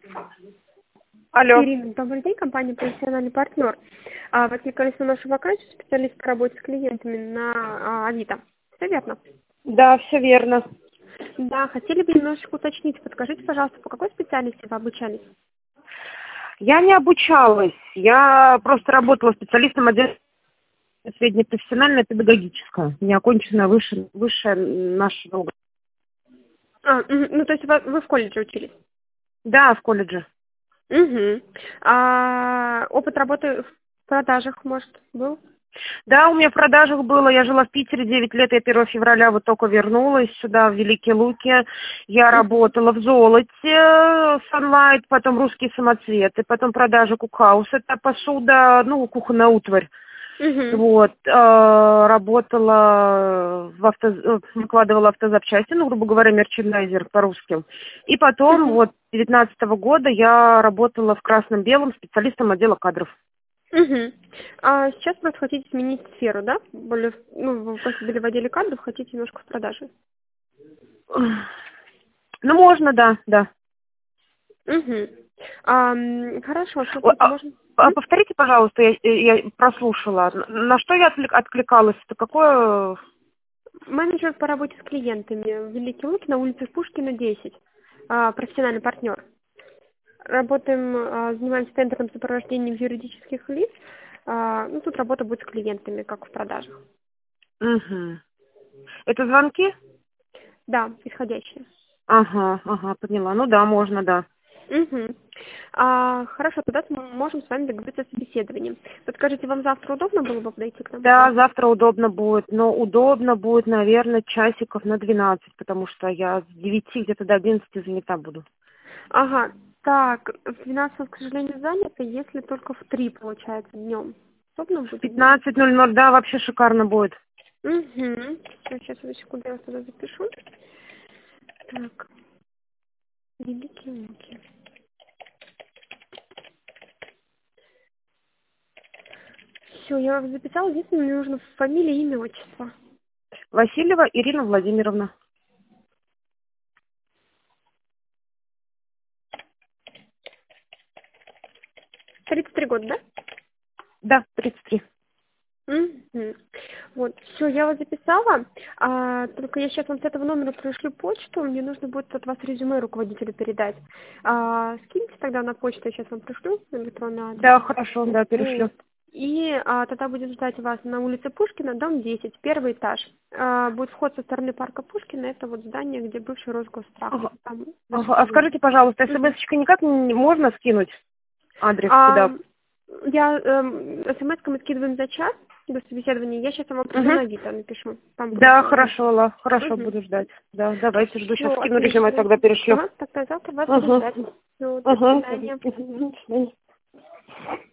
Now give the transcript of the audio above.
Алло. Ирина, добрый день, компания «Профессиональный партнер». Вы откликались на нашу вакансию специалист по работе с клиентами на Авито. Все верно? Да, все верно. Да, хотели бы немножечко уточнить. Подскажите, пожалуйста, по какой специальности вы обучались? Я не обучалась. Я просто работала специалистом отдела среднепрофессиональное педагогическое. Неоконченное высшее нашего. Ну, то есть вы в колледже учились? Да, в колледже. Угу. Опыт работы в продажах, может, был? Да, у меня в продажах было. Я жила в Питере 9 лет. Я 1 февраля вот только вернулась сюда, в Великие Луки. Я работала в золоте, Sunlight, потом русские самоцветы, потом продажа Кукхаус. Это посуда, кухонная утварь. Вот, работала выкладывала автозапчасти, грубо говоря, мерчендайзер по-русски. И потом, вот, с 19-го года я работала в красном-белом специалистом отдела кадров. Сейчас просто хотите сменить сферу, да? Более, вы просто были в отделе кадров, хотите немножко в продаже. Можно, да. Хорошо, смотрите, можно... Повторите, пожалуйста, я прослушала. На что я откликалась? Это какое... Менеджер по работе с клиентами в Великие Луки на улице Пушкина, 10. Профессиональный партнер. Работаем, занимаемся тендерным сопровождением юридических лиц. Тут работа будет с клиентами, как в продажах. Это звонки? Да, исходящие. Ага, поняла. Ну да, можно, да. Хорошо, тогда мы можем с вами договориться о собеседовании. Подскажите, вам завтра удобно было бы подойти к нам? Да, завтра удобно будет, но удобно будет, наверное, часиков на 12, потому что я с 9 где-то до 11 занята буду. Ага, так, в 12, к сожалению, занято, если только в 3, получается, днем. Удобно будет? 15:00, да, вообще шикарно будет. Сейчас, одну секунду, я вас туда запишу. Так, Великие Луки. Все, я вас записала. Единственное, мне нужно фамилия, имя, отчество. Васильева Ирина Владимировна. 33 года, да? Да, 33. Вот, все, я вас записала. Только я сейчас вам с этого номера пришлю почту. Мне нужно будет от вас резюме руководителю передать. Скиньте тогда на почту, я сейчас вам пришлю электронный адрес. Да, хорошо, да, перешлю. И тогда будет ждать вас на улице Пушкина, дом 10, первый этаж. Будет вход со стороны парка Пушкина. Это вот здание, где бывший Росгосстрах. А скажите, пожалуйста, смс-очкой никак не можно скинуть адрес туда? СМС-ку мы скидываем за час до собеседования. Я сейчас вам пришлю на Авито, напишу. Да, хорошо, буду ждать. Да, давайте жду. Сейчас скину резюме, тогда перешлю. Тогда завтра вас буду ждать. До свидания. До свидания.